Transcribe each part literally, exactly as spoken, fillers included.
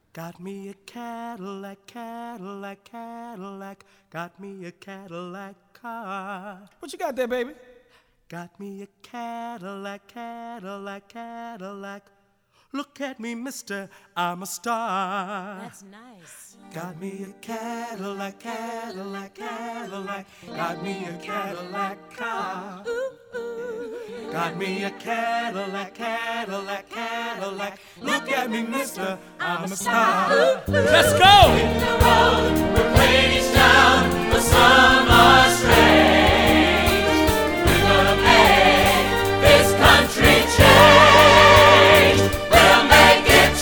Got me a Cadillac, Cadillac, Cadillac. Got me a Cadillac car. What you got there, baby? Got me a Cadillac, Cadillac, Cadillac. Look at me, mister, I'm a star. That's nice. Got me a Cadillac, Cadillac, Cadillac. Got me a Cadillac car. Ooh, ooh. Got me a Cadillac, Cadillac, Cadillac. Look at me, mister, I'm a star. Ooh, ooh. Let's go! Hit the road, we're playing each town, the summer strange. We're gonna make this country change. We'll make it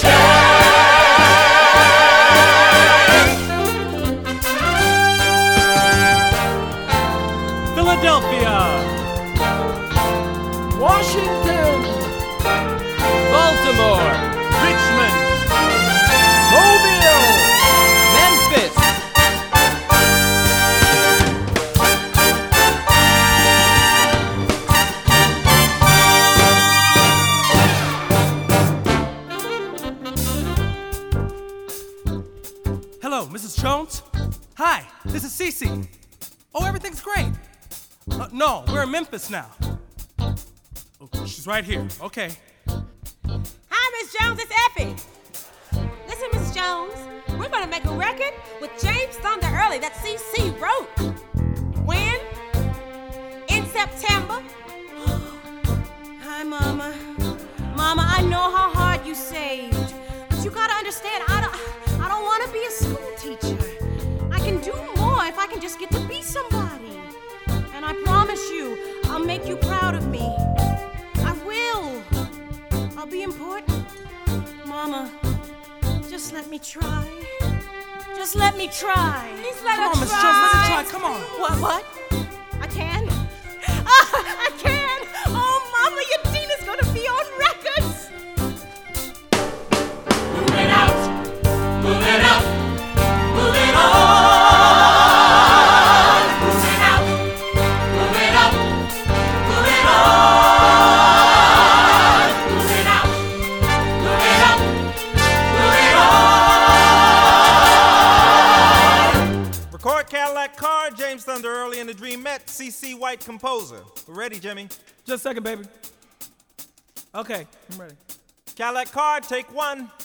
change. Philadelphia, Washington, Baltimore, Richmond, Mobile, Memphis, Hello, Missus Jones? Hi, this is Cece. Oh, everything's great. Uh, no, we're in Memphis now. Oh, she's right here. Okay. Hi, Miss Jones, it's Effie. Listen, Miss Jones, we're gonna make a record with James Thunder Early that C C wrote. When? In September. Hi, Mama. Mama, I know how hard you saved, but you gotta understand, I don't, I don't want to be a school teacher. I can do more if I can just get to be somebody. And I promise you, I'll make you proud of me. I will. I'll be important. Mama, just let me try. Just let me try. Please let Come her on, Miss try. Jones, let her try. Come on. What, what? I can? Ah, I can! Oh, Mama, your Tina's gonna be on records! Moving out, moving up, moving on. Moving out, moving up, moving on. Moving out, moving up, moving on. Record Cadillac Car, James Thunder Early and the Dreamette, C C White composer. We're ready, Jimmy. Just a second, baby. Okay, I'm ready. Cadillac Car, take one.